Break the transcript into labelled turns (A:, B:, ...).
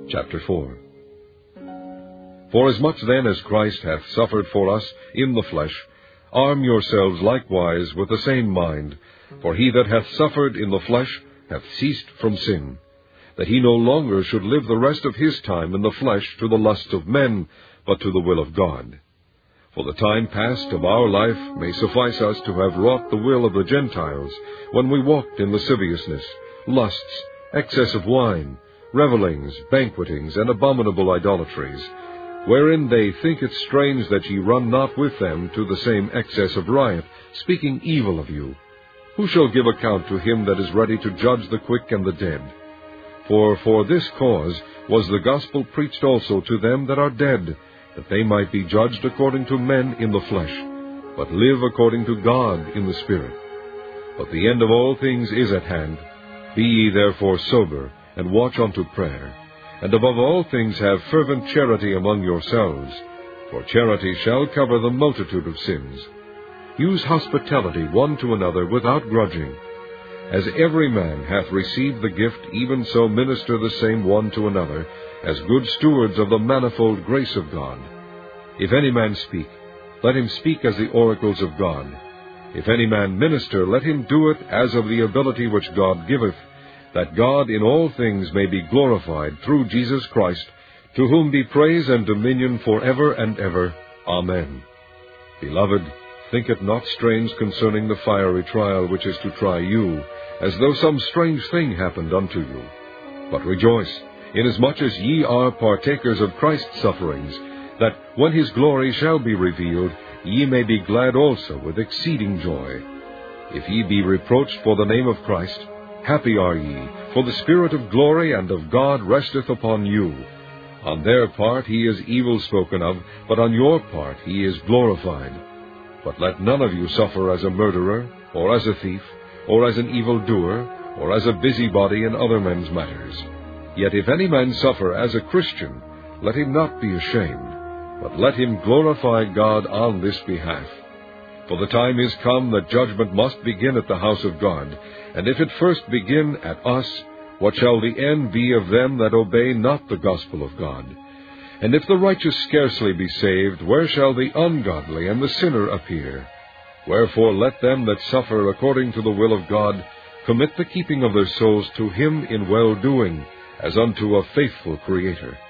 A: Chapter 4. Forasmuch then as Christ hath suffered for us in the flesh, arm yourselves likewise with the same mind. For he that hath suffered in the flesh hath ceased from sin, that he no longer should live the rest of his time in the flesh to the lust of men, but to the will of God. For the time past of our life may suffice us to have wrought the will of the Gentiles, when we walked in lasciviousness, lusts, excess of wine, revellings, banquetings, and abominable idolatries, wherein they think it strange that ye run not with them to the same excess of riot, speaking evil of you. Who shall give account to him that is ready to judge the quick and the dead? For this cause was the gospel preached also to them that are dead, that they might be judged according to men in the flesh, but live according to God in the Spirit. But the end of all things is at hand. Be ye therefore sober, and watch unto prayer. And above all things have fervent charity among yourselves, for charity shall cover the multitude of sins. Use hospitality one to another without grudging. As every man hath received the gift, even so minister the same one to another, as good stewards of the manifold grace of God. If any man speak, let him speak as the oracles of God. If any man minister, let him do it as of the ability which God giveth, that God in all things may be glorified through Jesus Christ, to whom be praise and dominion for ever and ever. Amen. Beloved, think it not strange concerning the fiery trial which is to try you, as though some strange thing happened unto you. But rejoice, inasmuch as ye are partakers of Christ's sufferings, that when his glory shall be revealed, ye may be glad also with exceeding joy. If ye be reproached for the name of Christ, happy are ye, for the Spirit of glory and of God resteth upon you. On their part he is evil spoken of, but on your part he is glorified. But let none of you suffer as a murderer, or as a thief, or as an evildoer, or as a busybody in other men's matters. Yet if any man suffer as a Christian, let him not be ashamed, but let him glorify God on this behalf. For the time is come that judgment must begin at the house of God, and if it first begin at us, what shall the end be of them that obey not the gospel of God? And if the righteous scarcely be saved, where shall the ungodly and the sinner appear? Wherefore let them that suffer according to the will of God commit the keeping of their souls to him in well-doing, as unto a faithful Creator.